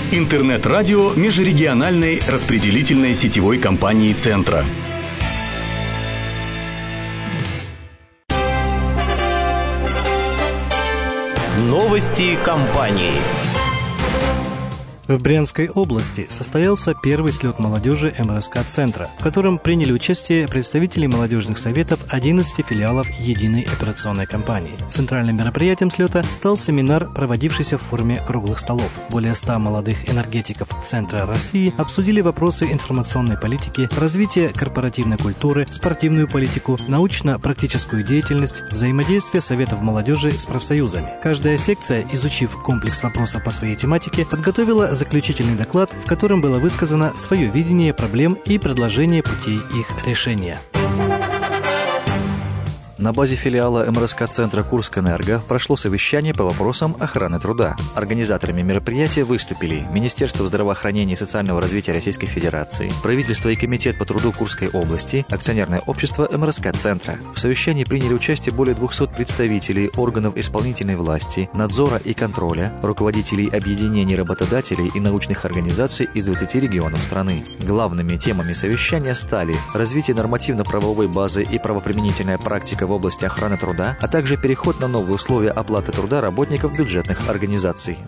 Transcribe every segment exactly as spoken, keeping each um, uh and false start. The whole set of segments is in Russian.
Интернет-радио межрегиональной распределительной сетевой компании «Центра». Новости компании. В Брянской области состоялся первый слет молодежи эм эр эс ка-центра, в котором приняли участие представители молодежных советов одиннадцати филиалов единой операционной компании. Центральным мероприятием слета стал семинар, проводившийся в форме круглых столов. Более ста молодых энергетиков Центра России обсудили вопросы информационной политики, развития корпоративной культуры, спортивную политику, научно-практическую деятельность, взаимодействие советов молодежи с профсоюзами. Каждая секция, изучив комплекс вопросов по своей тематике, подготовила заключительный доклад, в котором было высказано свое видение проблем и предложение путей их решения. На базе филиала эм эр эс ка-центра «Курскэнерго» прошло совещание по вопросам охраны труда. Организаторами мероприятия выступили Министерство здравоохранения и социального развития Российской Федерации, правительство и комитет по труду Курской области, акционерное общество эм эр эс ка-центра. В совещании приняли участие более двухсот представителей органов исполнительной власти, надзора и контроля, руководителей объединений работодателей и научных организаций из двадцати регионов страны. Главными темами совещания стали развитие нормативно-правовой базы и правоприменительная практика в области охраны труда, а также переход на новые условия оплаты труда работников бюджетных организаций.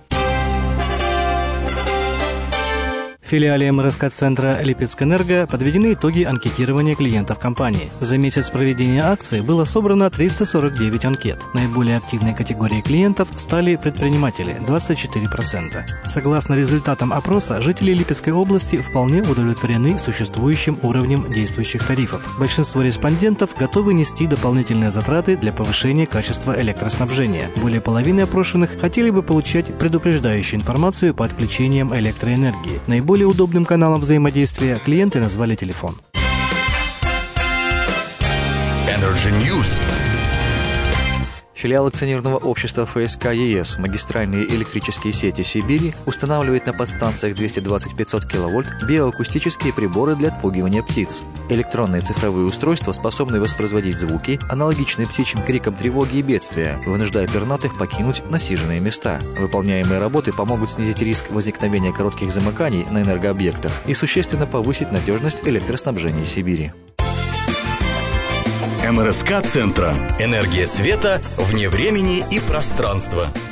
В филиале эм эр эс ка-центра «Липецкэнерго» подведены итоги анкетирования клиентов компании. За месяц проведения акции было собрано триста сорок девять анкет. Наиболее активной категорией клиентов стали предприниматели – двадцать четыре процента. Согласно результатам опроса, жители Липецкой области вполне удовлетворены существующим уровнем действующих тарифов. Большинство респондентов готовы нести дополнительные затраты для повышения качества электроснабжения. Более половины опрошенных хотели бы получать предупреждающую информацию по отключениям электроэнергии. Наиболее Более удобным каналом взаимодействия клиенты назвали телефон. Energy News. Филиал акционерного общества эф эс ка е эс «Магистральные электрические сети Сибири» устанавливает на подстанциях двести двадцать - пятьсот киловольт биоакустические приборы для отпугивания птиц. Электронные цифровые устройства способны воспроизводить звуки, аналогичные птичьим крикам тревоги и бедствия, вынуждая пернатых покинуть насиженные места. Выполняемые работы помогут снизить риск возникновения коротких замыканий на энергообъектах и существенно повысить надежность электроснабжения Сибири. эм эр эс ка-центра. Энергия света вне времени и пространства.